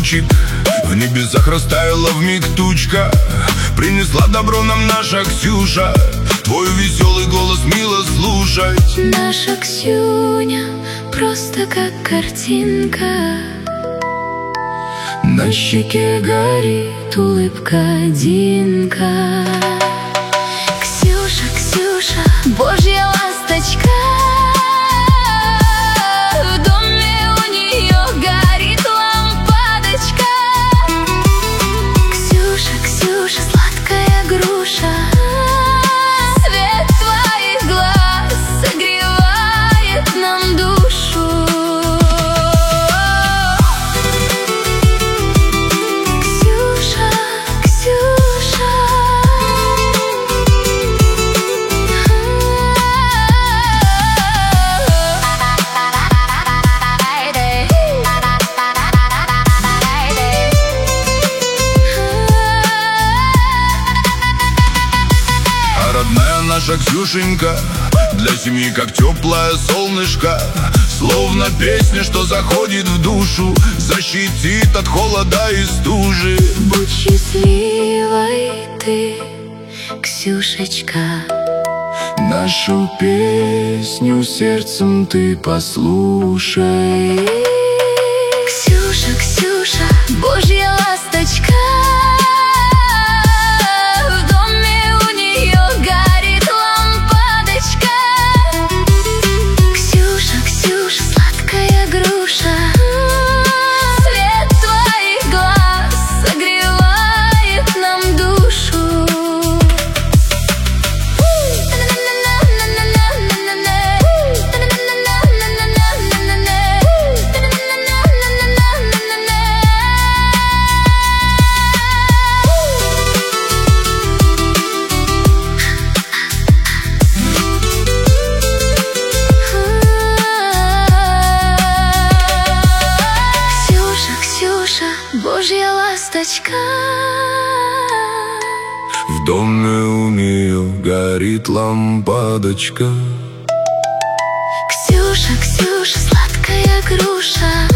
лучик. В небесах растаяла вмиг тучка. Принесла добро нам наша Ксюша. Твой веселый голос мило слушать. Наша Ксюня просто как картинка. На щеке горит улыбка Динка. Ксюша, Ксюша, божья ласточка. В доме у нее горит лампадочка. Ксюша, Ксюша, сладкая груша. Свет твоих глаз согревает нам душу. Ксюша, Ксюша. А родная наша Ксюшенька для семьи как теплое солнышко. Словно песня, что заходит в душу, защитит от холода и стужи. Будь счастливой ты, Ксюшечка. Нашу песню сердцем ты послушай. Ксюша, Ксюша, божья ласточка. В доме у нее горит лампадочка. Ксюша, Ксюша, сладкая груша. Свет твоих глаз согревает нам душу. Ксюша, Ксюша, божья ласточка. В доме у нее горит лампадочка. Ксюша, Ксюша, сладкая груша.